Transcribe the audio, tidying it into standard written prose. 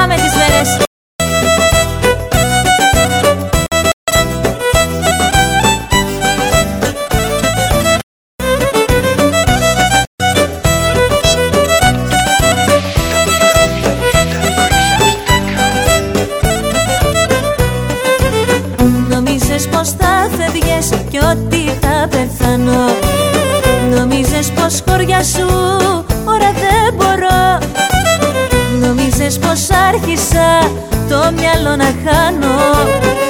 Πάμε τις μέρες. Νομίζες πως θα φεύγες κι ότι θα πεθάνω. Νομίζες πως χωριά σου ώρα δεν μπορώ. Νομίζες πως άρχισα το μυαλό να χάνω.